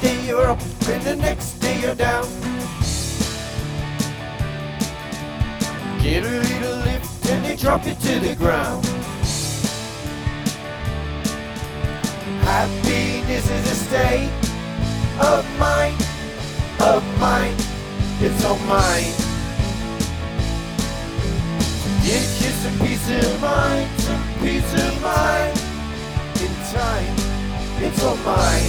day you're up and the next day you're down. Get a little lift and they drop you to the ground. Happiness is a state of mind, it's all mine. Get you some peace of mind, in time, it's all mine.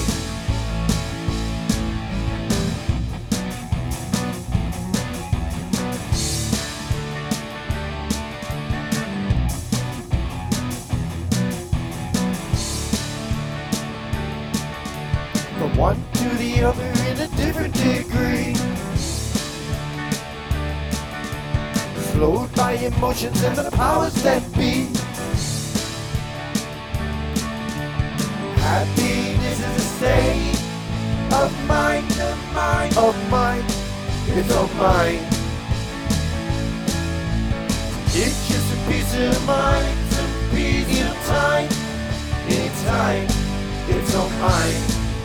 From one to the other in a different degree, slowed by emotions and the powers that be. Happiness is a state of mind, it's all mine. Get you some peace of mind, in time, it's all mine.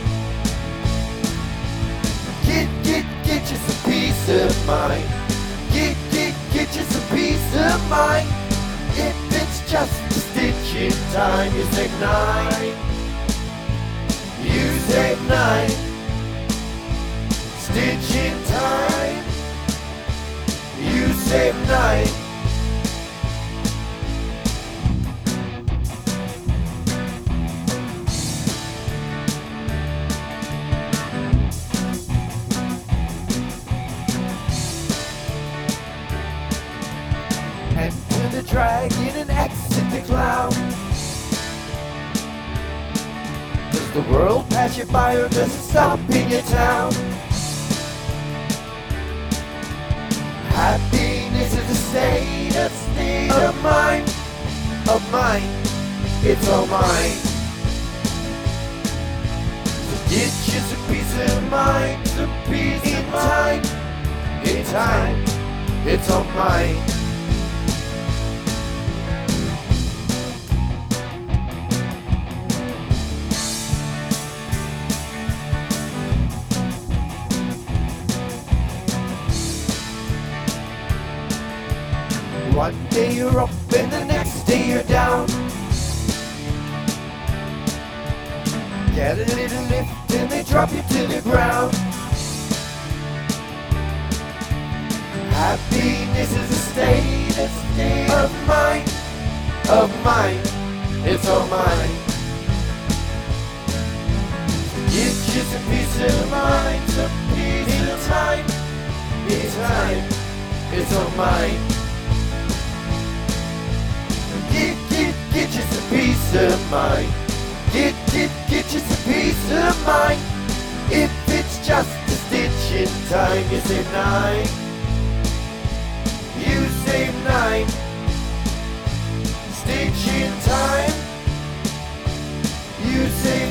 Get you some peace of mind. Get you some peace of mind. If it's just a stitch in time, you save 9. You save 9. Stitch in time. You save 9. Enter the dragon and exit the cloud. Does the world pass you by or does it stop in your town? Happiness is a state of mind, it's all mine. So get you some peace of mind, in time, it's all mine. One day you're up and the next day you're down. Get a little lift and they drop you to the ground. Happiness is a state of mind, it's all mine. Get you some peace of mind, in time, it's all mine. Get you some peace of mind. Get you some peace of mind. If it's just a stitch in time, you save 9. You save 9. Stitch in time. You save